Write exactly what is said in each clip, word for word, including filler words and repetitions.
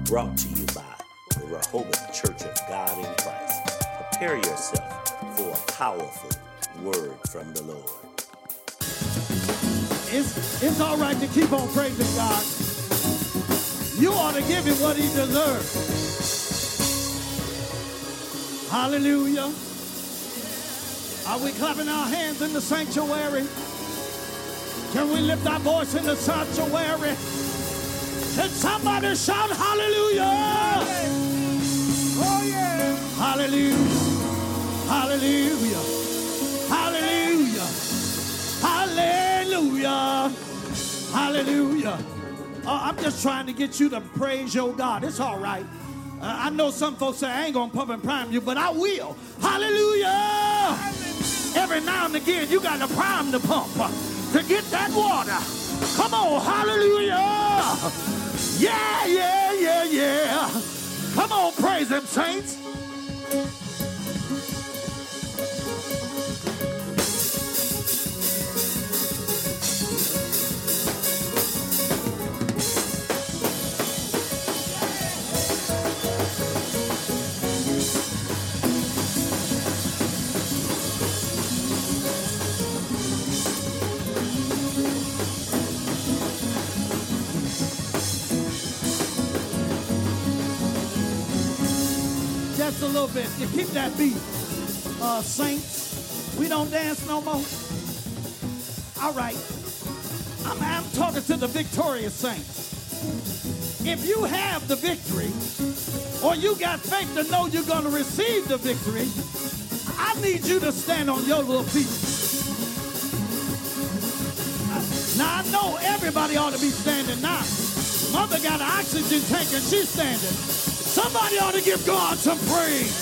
brought to you by the Rehoboth Church of God in Christ. Prepare yourself for a powerful word from the Lord. It's, it's all right to keep on praising God. You ought to give him what he deserves. Hallelujah. Are we clapping our hands in the sanctuary? Can we lift our voice in the sanctuary? Can somebody shout hallelujah? Oh yeah. Hallelujah. Hallelujah. Hallelujah. Hallelujah. Hallelujah. Uh, I'm just trying to get you to praise your God. It's all right. Uh, I know some folks say I ain't going to pump and prime you, but I will. Hallelujah. Hallelujah. Every now and again, you got to prime the pump uh, to get that water. Come on. Hallelujah. Yeah, yeah, yeah, yeah. Come on, praise him, saints. Just a little bit. You keep that beat, uh, saints. We don't dance no more. All right. I'm, I'm talking to the victorious saints. If you have the victory, or you got faith to know you're going to receive the victory, I need you to stand on your little feet. Now, I know everybody ought to be standing now. Mother got an oxygen tank and she's standing. Somebody ought to give God some praise.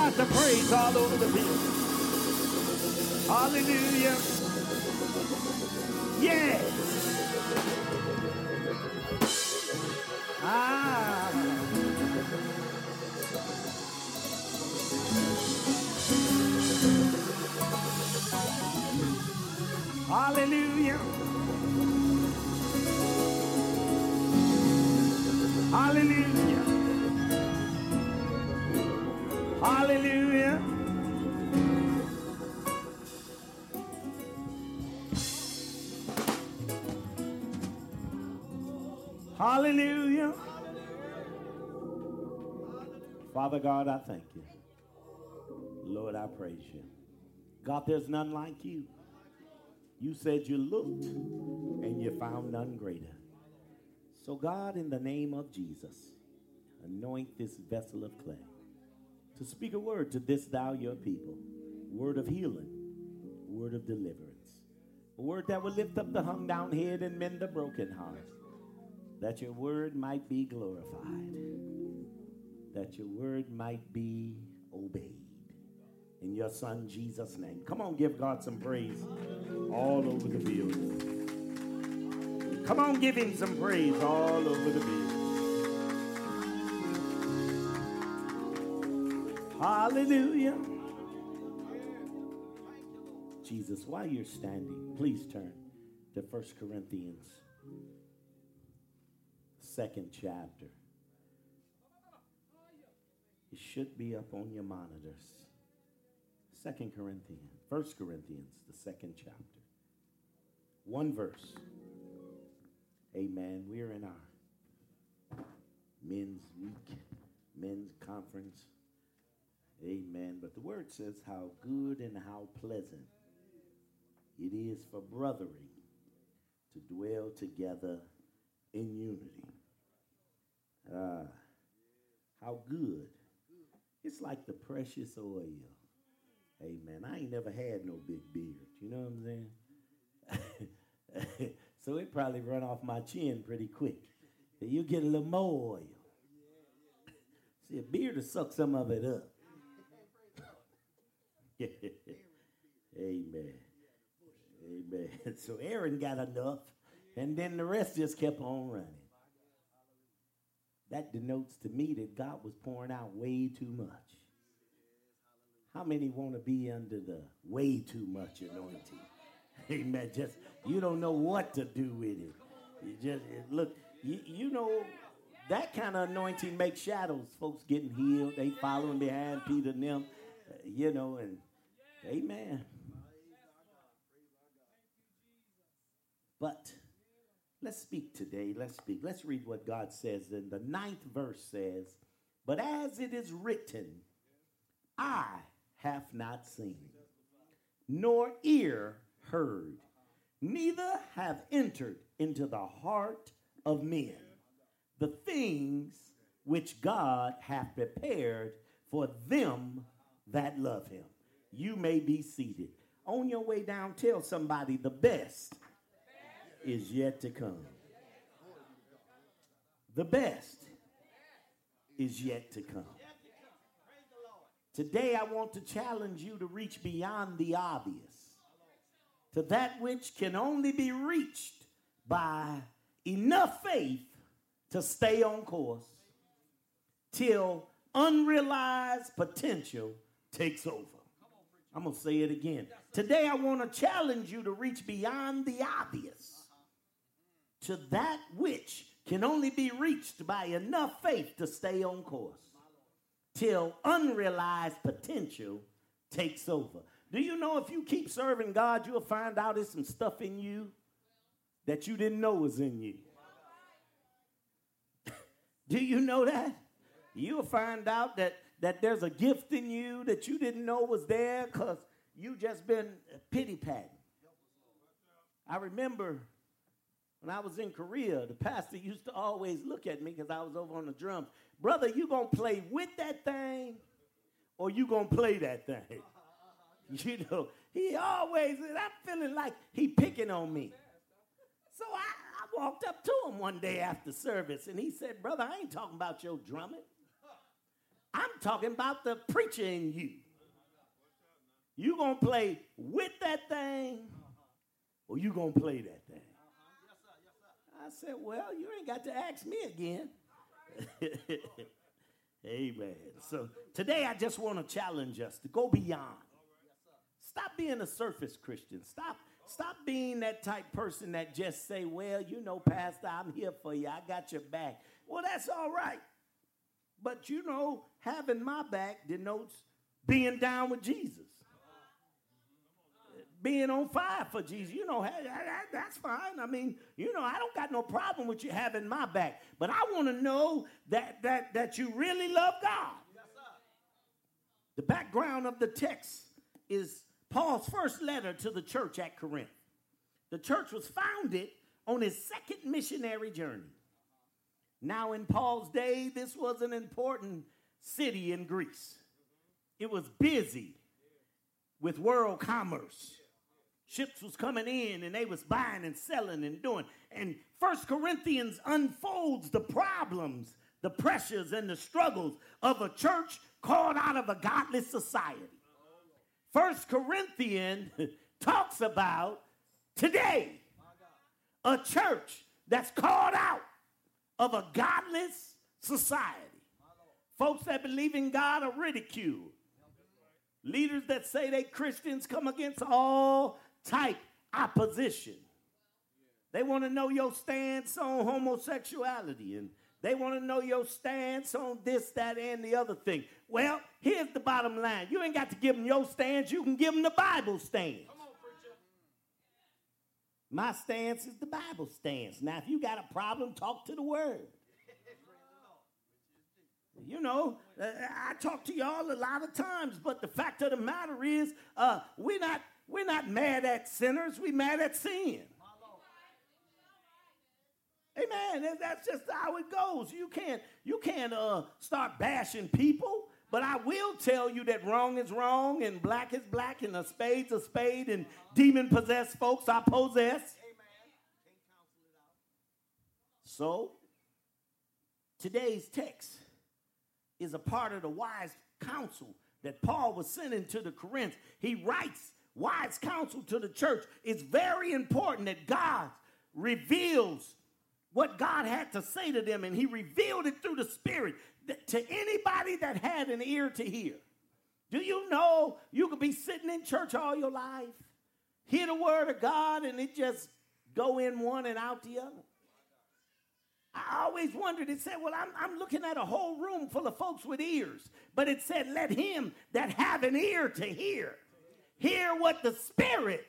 God some praise all over the building. Hallelujah. Yes. Ah. Hallelujah. Hallelujah. Hallelujah. Hallelujah. Father God, I thank you. Lord, I praise you. God, there's none like you. You said you looked and you found none greater. So God, in the name of Jesus, anoint this vessel of clay to speak a word to this thou your people. Word of healing, word of deliverance. A word that will lift up the hung down head and mend the broken heart. That your word might be glorified. That your word might be obeyed. In your son Jesus' name. Come on, give God some praise all over the building. Come on, give him some praise all over the building. Hallelujah. Jesus, while you're standing, please turn to First Corinthians, second chapter. It should be up on your monitors. Second Corinthians, First Corinthians, the second chapter. One verse. Amen. We're in our men's week, men's conference. Amen. But the word says how good and how pleasant it is for brethren to dwell together in unity. Ah, how good. It's like the precious oil. Amen. I ain't never had no big beard. You know what I'm saying? So it probably run off my chin pretty quick. So you get a little more oil. See, a beard will suck some of it up. Amen. Amen. So Aaron got enough, and then the rest just kept on running. That denotes to me that God was pouring out way too much. How many want to be under the way too much anointing? Amen. Just, you don't know what to do with it. You just, look, you, you know, that kind of anointing makes shadows. Folks getting healed. They following behind Peter and them, uh, you know, and amen. But let's speak today. Let's speak. Let's read what God says. And the ninth verse says, but as it is written, eye hath not seen, nor ear heard, neither have entered into the heart of men the things which God hath prepared for them that love him. You may be seated. On your way down, tell somebody the best is yet to come. The best is yet to come. Today I want to challenge you to reach beyond the obvious to that which can only be reached by enough faith to stay on course till unrealized potential takes over. I'm going to say it again. Today I want to challenge you to reach beyond the obvious to that which can only be reached by enough faith to stay on course till unrealized potential takes over. Do you know if you keep serving God, you'll find out there's some stuff in you that you didn't know was in you? Do you know that? You'll find out that, that there's a gift in you that you didn't know was there because you just been pity-patting. I remember when I was in Korea, the pastor used to always look at me because I was over on the drums. Brother, you going to play with that thing or you going to play that thing? You know, he always, and I'm feeling like he picking on me. So I, I walked up to him one day after service, and he said, brother, I ain't talking about your drumming. I'm talking about the preacher in you. You going to play with that thing, or you going to play that thing? I said, well, you ain't got to ask me again. Amen. So today I just want to challenge us to go beyond. Stop being a surface Christian. Stop, stop being that type person that just say, well, you know, Pastor, I'm here for you. I got your back. Well, that's all right. But, you know, having my back denotes being down with Jesus. Being on fire for Jesus. You know, hey, that, that's fine. I mean, you know, I don't got no problem with you having my back. But I want to know that, that, that you really love God. Yes, sir. The background of the text is Paul's first letter to the church at Corinth. The church was founded on his second missionary journey. Now, in Paul's day, this was an important city in Greece. It was busy with world commerce. Ships was coming in, and they was buying and selling and doing. And First Corinthians unfolds the problems, the pressures, and the struggles of a church called out of a godless society. First Corinthians talks about today a church that's called out of a godless society. Folks that believe in God are ridiculed. Leaders that say they Christians come against all type opposition. They want to know your stance on homosexuality, and they want to know your stance on this, that, and the other thing. Well, here's the bottom line. You ain't got to give them your stance. You can give them the Bible stance. Come on, preacher. My stance is the Bible stance. Now, if you got a problem, talk to the Word. You know, uh, I talk to y'all a lot of times, but the fact of the matter is, uh, we're not we're not mad at sinners. We're mad at sin. Amen. That's just how it goes. You can't you can't uh, start bashing people, but I will tell you that wrong is wrong, and black is black, and a spade's a spade, and demon-possessed folks I possess. So, today's text is a part of the wise counsel that Paul was sending to the Corinthians. He writes wise counsel to the church. It's very important that God reveals what God had to say to them, and he revealed it through the Spirit to anybody that had an ear to hear. Do you know you could be sitting in church all your life, hear the word of God, and it just go in one and out the other? I always wondered, it said, well, I'm, I'm looking at a whole room full of folks with ears. But it said, let him that have an ear to hear, hear what the Spirit.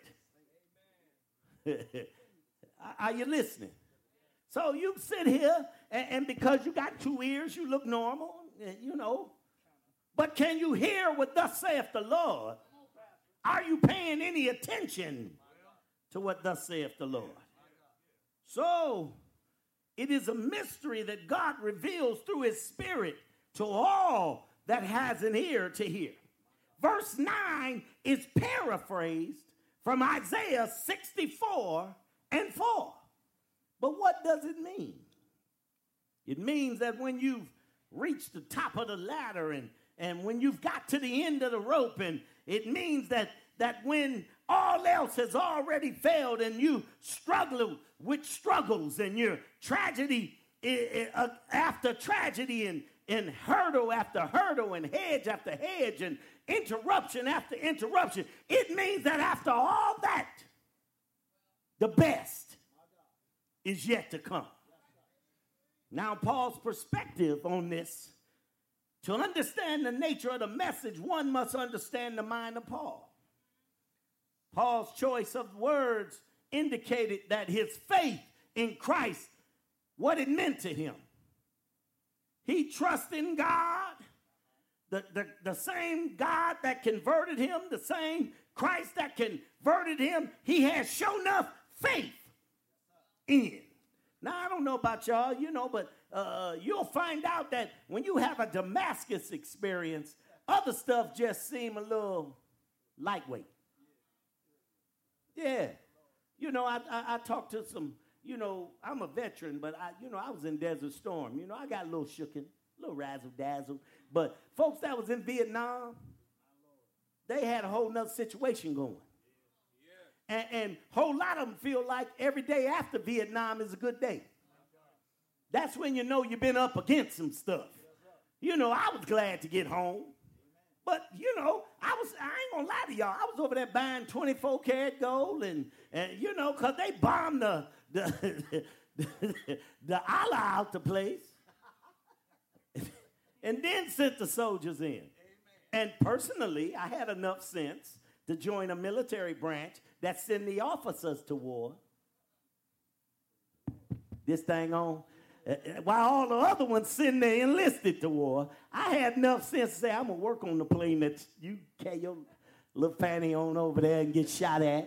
Are you listening? So you sit here, and, and because you got two ears, you look normal, you know. But can you hear what thus saith the Lord? Are you paying any attention to what thus saith the Lord? So it is a mystery that God reveals through his Spirit to all that has an ear to hear. Verse nine is paraphrased from Isaiah sixty-four and four. But what does it mean? It means that when you've reached the top of the ladder and, and when you've got to the end of the rope, and it means that, that when all else has already failed and you struggle with struggles and your tragedy uh, after tragedy and, and hurdle after hurdle and hedge after hedge and interruption after interruption, it means that after all that, the best is yet to come. Now, Paul's perspective on this, to understand the nature of the message, one must understand the mind of Paul. Paul's choice of words indicated that his faith in Christ, what it meant to him. He trusted in God, the, the, the same God that converted him, the same Christ that converted him, he has shown enough faith in. Now, I don't know about y'all, you know, but uh, you'll find out that when you have a Damascus experience, other stuff just seem a little lightweight. Yeah. You know, I, I, I talked to some, you know, I'm a veteran, but, I, you know, I was in Desert Storm. You know, I got a little shooken, a little razzle-dazzle. But folks that was in Vietnam, they had a whole nother situation going. And, and a whole lot of them feel like every day after Vietnam is a good day. That's when you know you've been up against some stuff. You know, I was glad to get home. But, you know, I was, I ain't going to lie to y'all. I was over there buying twenty-four karat gold and, and you know, because they bombed the, the, the, the Allah out the place. And then sent the soldiers in. And personally, I had enough sense to join a military branch that send the officers to war. This thing on. Uh, while all the other ones sitting there enlisted to war, I had enough sense to say, I'm going to work on the plane that you carry your little fanny on over there and get shot at.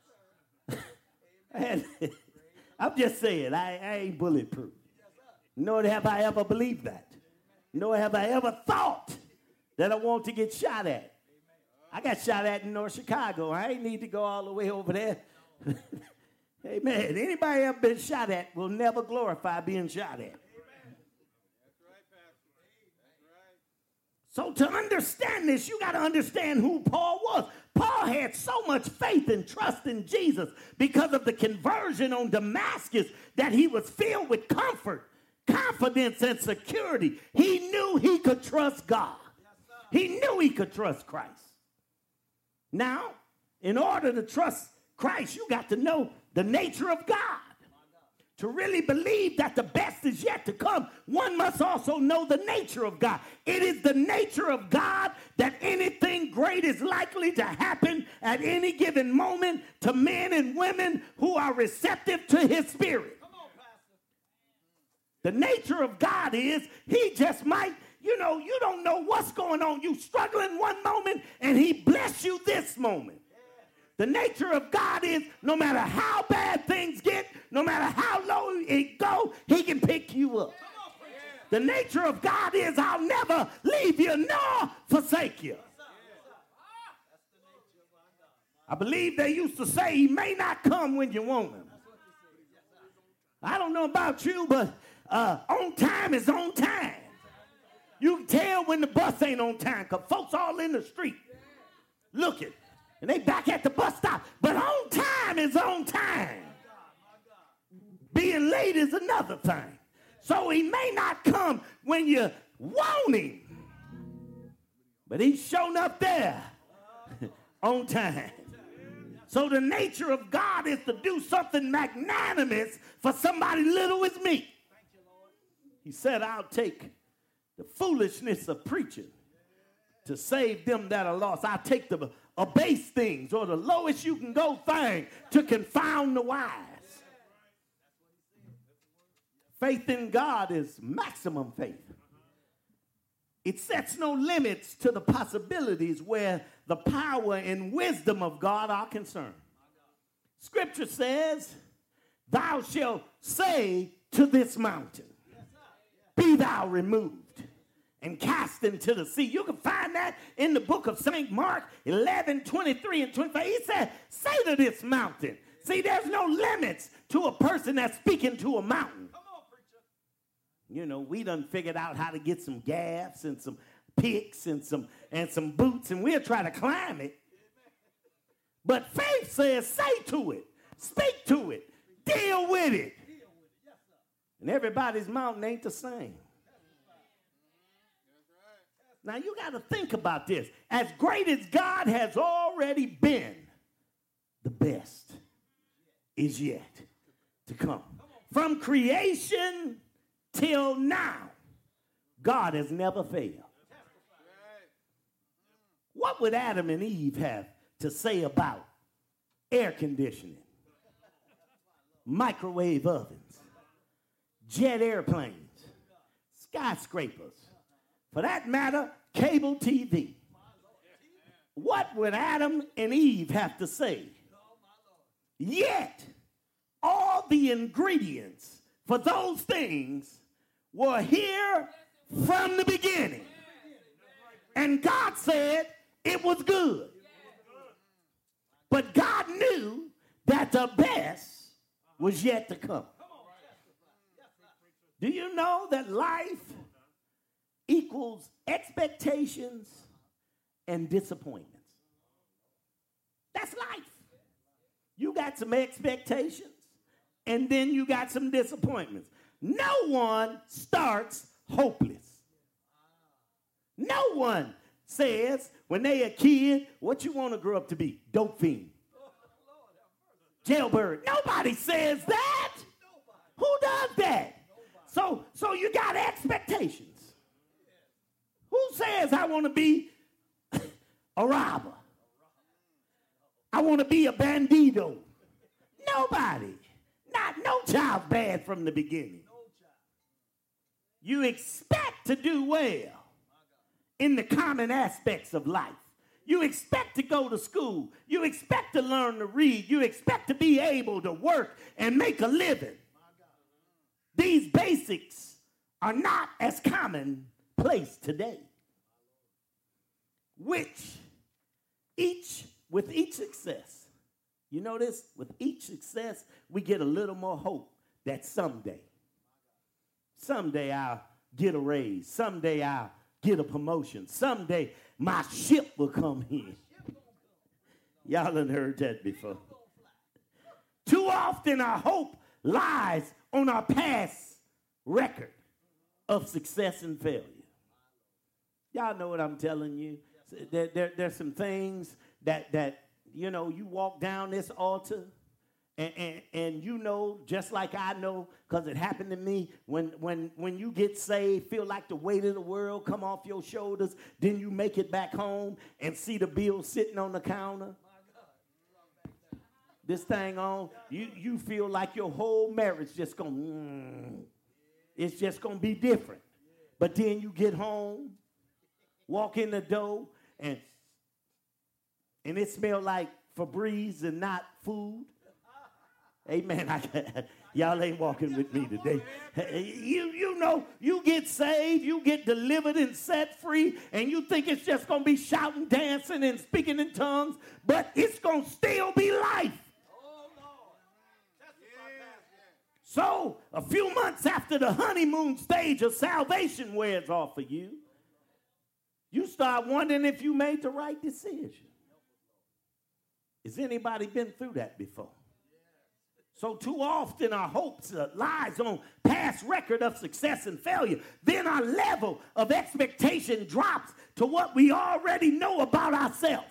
and, I'm just saying, I, I ain't bulletproof. Nor have I ever believed that. Nor have I ever thought that I want to get shot at. I got shot at in North Chicago. I ain't need to go all the way over there. Amen. Anybody ever been shot at will never glorify being shot at. Amen. That's right, Pastor. That's right. So to understand this, you got to understand who Paul was. Paul had so much faith and trust in Jesus because of the conversion on Damascus that he was filled with comfort, confidence, and security. He knew he could trust God. He knew he could trust Christ. Now, in order to trust Christ, you got to know the nature of God. To really believe that the best is yet to come, one must also know the nature of God. It is the nature of God that anything great is likely to happen at any given moment to men and women who are receptive to his spirit. Come on, Pastor. The nature of God is he just might, you know, you don't know what's going on. You struggling one moment and he bless you this moment. The nature of God is no matter how bad things get, no matter how low it go, he can pick you up. The nature of God is I'll never leave you nor forsake you. I believe they used to say he may not come when you want him. I don't know about you, but uh, on time is on time. You can tell when the bus ain't on time because folks all in the street looking. And they back at the bus stop. But on time is on time. Being late is another thing. So he may not come when you want him. But he's shown up there on time. So the nature of God is to do something magnanimous for somebody little as me. He said, I'll take the foolishness of preaching to save them that are lost. I'll take the abase things or the lowest you can go thing to confound the wise. Faith in God is maximum faith. It sets no limits to the possibilities where the power and wisdom of God are concerned. Scripture says, thou shalt say to this mountain, be thou removed and cast into the sea. You can find that in the book of Saint Mark eleven, twenty-three and twenty-five. He said, say to this mountain. See, there's no limits to a person that's speaking to a mountain. Come on, preacher. You know, we done figured out how to get some gaffs and some picks and some and some boots, and we'll try to climb it. But faith says, say to it, speak to it, deal with it. And everybody's mountain ain't the same. Now, you got to think about this. As great as God has already been, the best is yet to come. From creation till now, God has never failed. What would Adam and Eve have to say about air conditioning, microwave ovens, jet airplanes, skyscrapers, for that matter, cable T V? What would Adam and Eve have to say? Yet, all the ingredients for those things were here from the beginning. And God said it was good. But God knew that the best was yet to come. Do you know that life equals expectations and disappointments. That's life. You got some expectations, and then you got some disappointments. No one starts hopeless. No one says when they a kid, what you want to grow up to be? Dope fiend. Jailbird. Nobody says that. Who does that? So, so you got expectations. Who says I want to be a robber? I want to be a bandito. Nobody. Not no child bad from the beginning. You expect to do well in the common aspects of life. You expect to go to school. You expect to learn to read. You expect to be able to work and make a living. These basics are not as commonplace today. Which each, with each success, you notice, with each success, we get a little more hope that someday, someday I'll get a raise. Someday I'll get a promotion. Someday my ship will come in. Y'all done heard that before. Too often our hope lies on our past record of success and failure. Y'all know what I'm telling you. There, there, there's some things that, that, you know, you walk down this altar and, and, and you know, just like I know, because it happened to me, when, when, when you get saved, feel like the weight of the world come off your shoulders, then you make it back home and see the bill sitting on the counter. This thing on, you, you feel like your whole marriage just going, mm, it's just going to be different. But then you get home, walk in the door, and, and it smell like Febreze and not food. Amen. I, y'all ain't walking with me today. You, you know, you get saved, you get delivered and set free, and you think it's just going to be shouting, dancing, and speaking in tongues, but it's going to still be life. So, a few months after the honeymoon stage of salvation wears off for you, you start wondering if you made the right decision. Has anybody been through that before? So too often our hopes uh, lies on past record of success and failure. Then our level of expectation drops to what we already know about ourselves.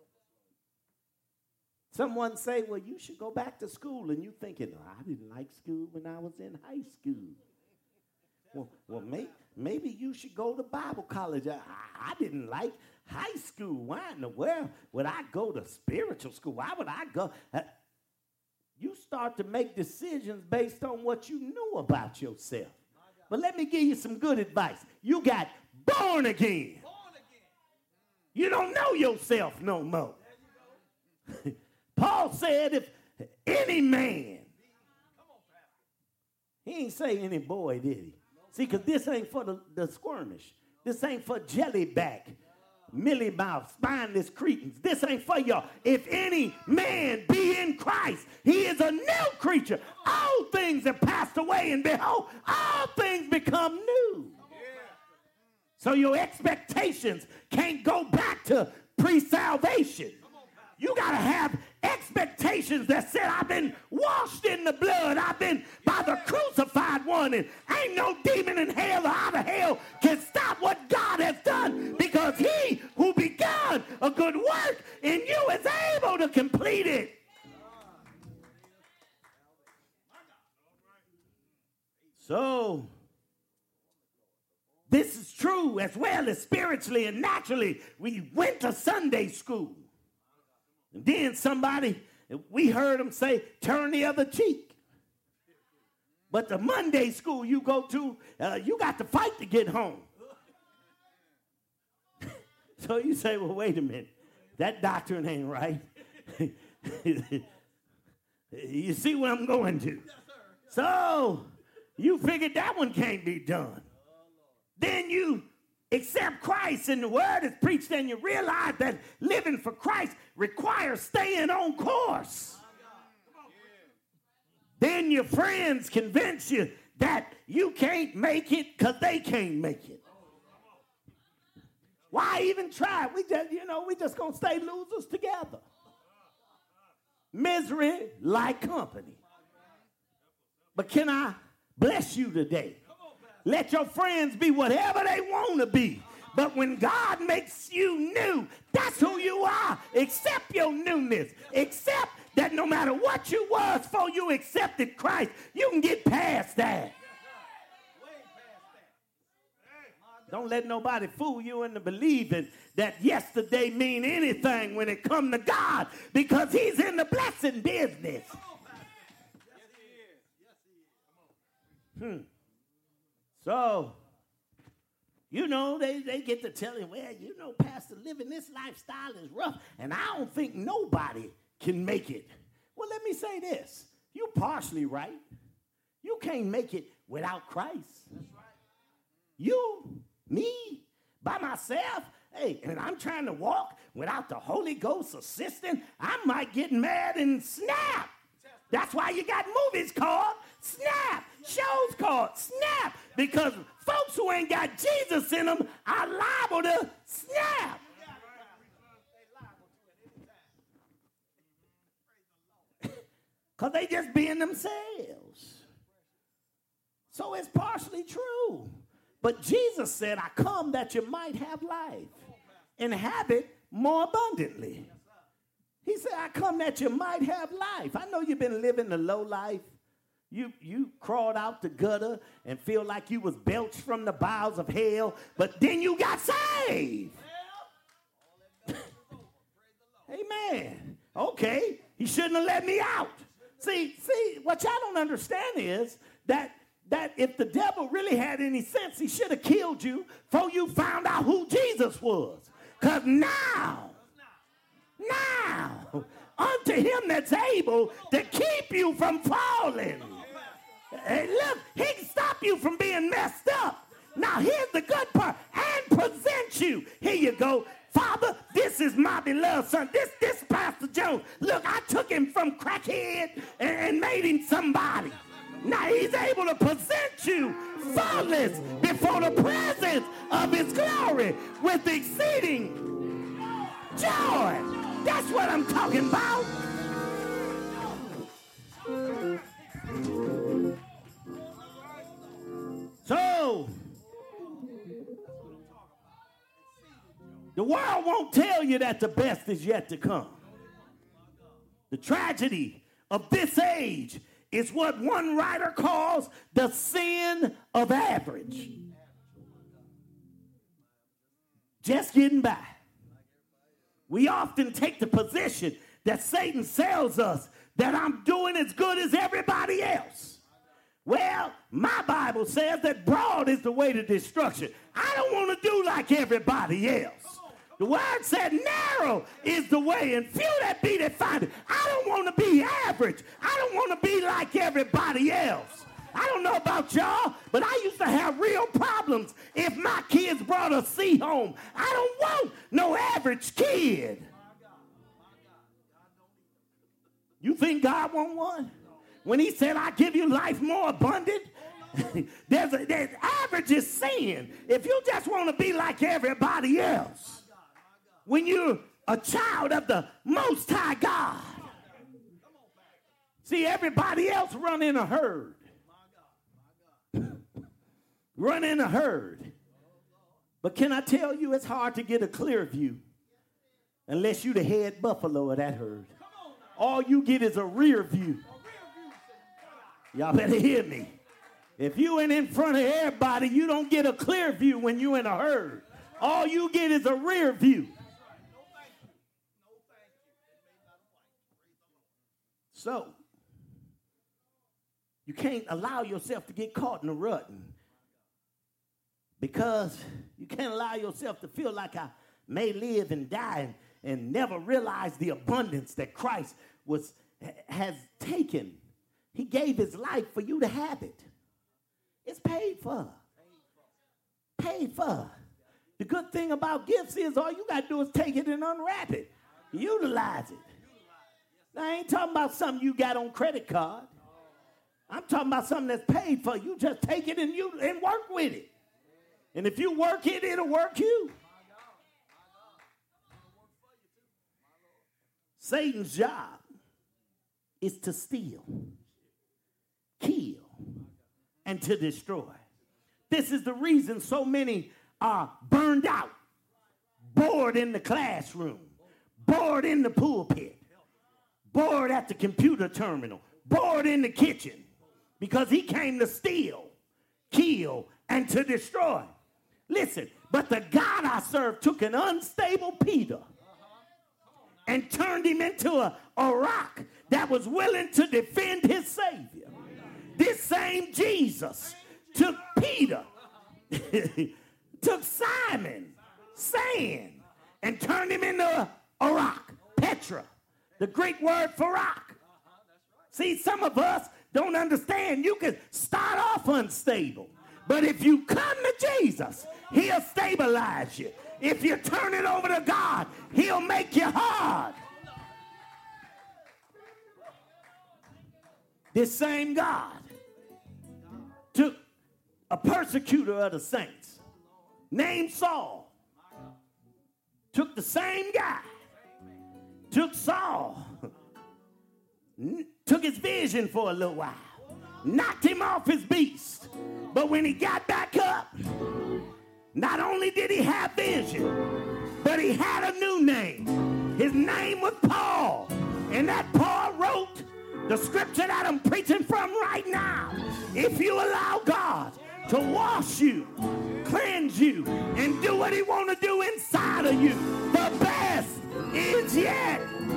Someone say, well, you should go back to school. And you thinking, oh, I didn't like school when I was in high school. Well, well may, maybe you should go to Bible college. I, I didn't like high school. Why in the world would I go to spiritual school? Why would I go? Uh, you start to make decisions based on what you knew about yourself. But let me give you some good advice. You got born again. Born again. You don't know yourself no more. Paul said if any man, he ain't say any boy, did he? See, because this ain't for the, the squirmish. This ain't for jellyback, mealy mouth, spineless cretins. This ain't for y'all. If any man be in Christ, he is a new creature. All things have passed away, and behold, all things become new. So your expectations can't go back to pre-salvation. You got to have expectations that said, I've been washed in the blood. I've been by the crucified one. And ain't no demon in hell or out of hell can stop what God has done, because he who begun a good work in you is able to complete it. So, this is true as well as spiritually and naturally. We went to Sunday school. And then somebody, we heard them say, turn the other cheek. But the Monday school you go to, uh, you got to fight to get home. So you say, well, wait a minute. That doctrine ain't right. You see what I'm going to. So you figured that one can't be done. Then you accept Christ and the word is preached, and you realize that living for Christ requires staying on course. Then your friends convince you that you can't make it because they can't make it. Why even try? We just, you know, we just gonna stay losers together. Misery like company. But can I bless you today? Let your friends be whatever they want to be. But when God makes you new, that's who you are. Accept your newness. Accept that no matter what you was before you accepted Christ, you can get past that. Don't let nobody fool you into believing that yesterday mean anything when it come to God, because he's in the blessing business. Hmm. So, you know, they, they get to tell him, well, you know, Pastor, living this lifestyle is rough, and I don't think nobody can make it. Well, let me say this. You partially right. You can't make it without Christ. That's right. You, me, by myself, hey, and I'm trying to walk without the Holy Ghost assisting, I might get mad and snap. That's why you got movies called Snap, shows called Snap, because folks who ain't got Jesus in them are liable to snap. Because they just being themselves. So it's partially true. But Jesus said, I come that you might have life and have it more abundantly. He said, I come that you might have life. I know you've been living the low life. You, you crawled out the gutter and feel like you was belched from the bowels of hell, but then you got saved. Amen. Okay, he shouldn't have let me out. See, see, what y'all don't understand is that, that if the devil really had any sense, he should have killed you before you found out who Jesus was. Because now, now, unto him that's able to keep you from falling. Hey, look, he can stop you from being messed up. Now, here's the good part. And present you. Here you go. Father, this is my beloved son. This, this Pastor Jones. Look, I took him from crackhead and, and made him somebody. Now, he's able to present you faultless before the presence of his glory with exceeding joy. That's what I'm talking about. So, the world won't tell you that the best is yet to come. The tragedy of this age is what one writer calls the sin of average. Just getting by. We often take the position that Satan sells us that I'm doing as good as everybody else. Well, my Bible says that broad is the way to destruction. I don't want to do like everybody else. The word said narrow is the way, and few that be that find it. I don't want to be average. I don't want to be like everybody else. I don't know about y'all, but I used to have real problems if my kids brought a C home. I don't want no average kid. You think God want one? When he said, I give you life more abundant, there's, a, there's average is sin. If you just want to be like everybody else, when you're a child of the Most High God, see, everybody else run in a herd. Run in a herd. But can I tell you, it's hard to get a clear view unless you the head buffalo of that herd. All you get is a rear view. Y'all better hear me. If you ain't in front of everybody, you don't get a clear view when you in a herd. All you get is a rear view. So, you can't allow yourself to get caught in a rut. Because you can't allow yourself to feel like I may live and die and, and never realize the abundance that Christ was has taken. He gave his life for you to have it. It's paid for. Paid for. The good thing about gifts is all you got to do is take it and unwrap it. Utilize it. Now, I ain't talking about something you got on credit card. I'm talking about something that's paid for. You just take it and you and work with it. And if you work it, it'll work you. Satan's job is to steal, kill, and to destroy. This is the reason so many are burned out, bored in the classroom, bored in the pulpit, bored at the computer terminal, bored in the kitchen, because he came to steal, kill, and to destroy. Listen, but the God I serve took an unstable Peter and turned him into a, a rock that was willing to defend his Savior. This same Jesus took Peter, took Simon, sand, and turned him into a, a rock, Petra, the Greek word for rock. See, some of us don't understand. You can start off unstable, but if you come to Jesus, he'll stabilize you. If you turn it over to God, he'll make you hard. This same God took a persecutor of the saints named Saul, took the same guy, took Saul, took his vision for a little while, knocked him off his beast. But when he got back up, not only did he have vision, but he had a new name. His name was Paul. And that Paul wrote the scripture that I'm preaching from right now. If you allow God to wash you, cleanse you, and do what he want to do inside of you, the best is yet.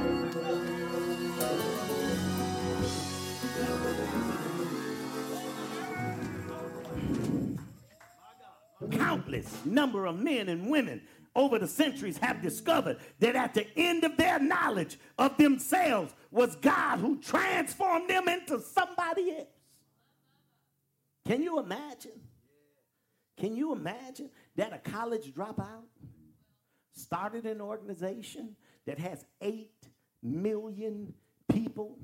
Countless number of men and women over the centuries have discovered that at the end of their knowledge of themselves was God who transformed them into somebody else. Can you imagine? Can you imagine that a college dropout started an organization that has eight million people?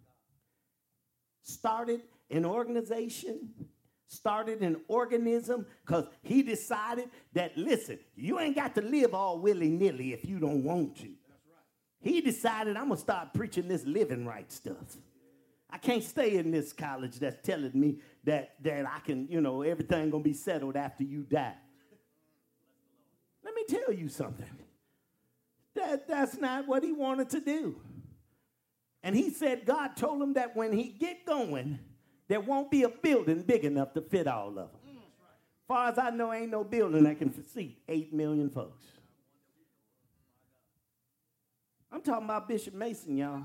Started an organization started an organism because he decided that, listen, you ain't got to live all willy-nilly if you don't want to. He decided, I'm going to start preaching this living right stuff. I can't stay in this college that's telling me that, that I can, you know, everything going to be settled after you die. Let me tell you something. That, that's not what he wanted to do. And he said God told him that when he get going, there won't be a building big enough to fit all of them. As far as I know, ain't no building that can seat eight million folks. I'm talking about Bishop Mason, y'all.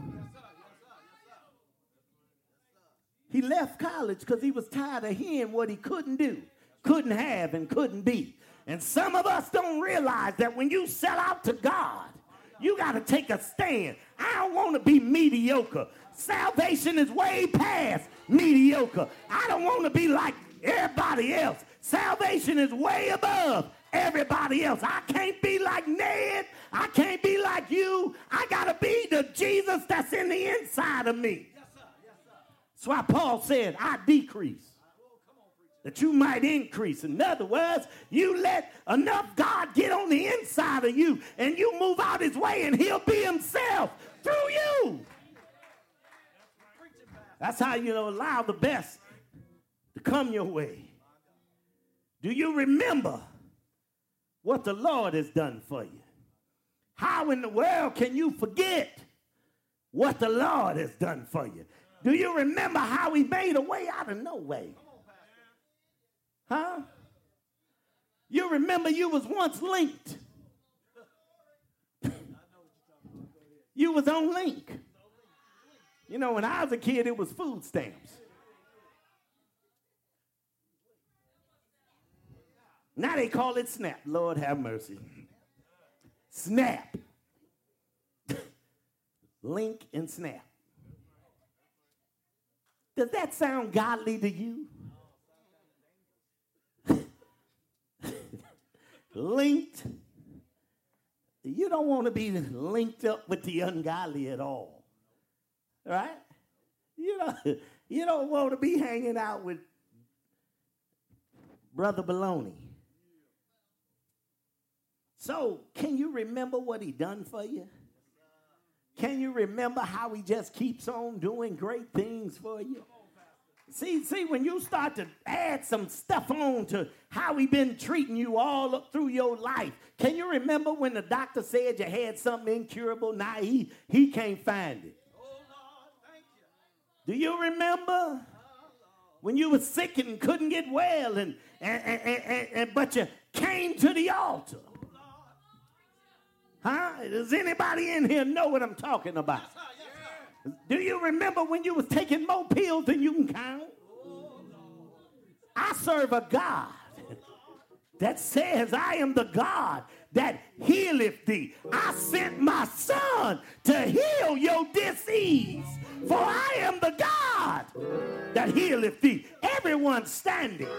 He left college because he was tired of hearing what he couldn't do, couldn't have, and couldn't be. And some of us don't realize that when you sell out to God, you got to take a stand. I don't want to be mediocre. Salvation is way past mediocre. I don't want to be like everybody else. Salvation is way above everybody else. I can't be like Ned. I can't be like you. I got to be the Jesus that's in the inside of me. Yes, sir. Yes, sir. That's why Paul said, I decrease, that you might increase. In other words, you let enough God get on the inside of you, and you move out his way, and he'll be himself through you. That's how you know, allow the best to come your way. Do you remember what the Lord has done for you? How in the world can you forget what the Lord has done for you? Do you remember how he made a way out of no way? Huh? You remember you was once linked. You was on link. You know, when I was a kid, it was food stamps. Now they call it SNAP. Lord have mercy. SNAP. Link and SNAP. Does that sound godly to you? Linked. You don't want to be linked up with the ungodly at all. Right? You don't, you don't want to be hanging out with Brother Baloney. So, can you remember what he done for you? Can you remember how he just keeps on doing great things for you? See, see, when you start to add some stuff on to how he been treating you all up through your life. Can you remember when the doctor said you had something incurable? Now he, he can't find it. Oh, Lord, thank you. Do you remember when you were sick and couldn't get well, and, and, and, and, and but you came to the altar? Huh? Does anybody in here know what I'm talking about? Yes, sir, yes, sir. Do you remember when you was taking more pills than you can count? I serve a God that says, I am the God that healeth thee. I sent my son to heal your disease, for I am the God that healeth thee. Everyone standing.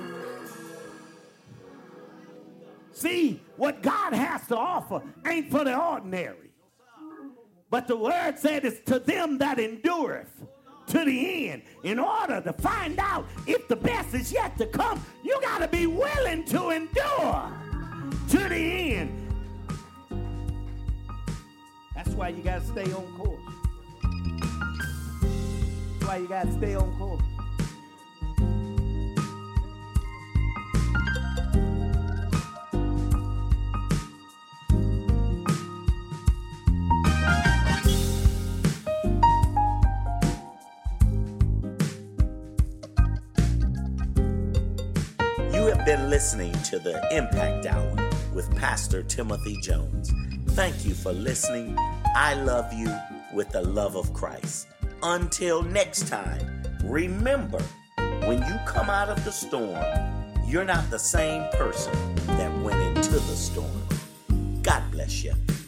See, what God has to offer ain't for the ordinary. But the word said it's to them that endureth to the end. In order to find out if the best is yet to come, you got to be willing to endure to the end. That's why you got to stay on course. That's why you got to stay on course. Been listening to the Impact Hour with Pastor Timothy Jones. Thank you for listening. I love you with the love of Christ. Until next time, remember, when you come out of the storm, you're not the same person that went into the storm. God bless you.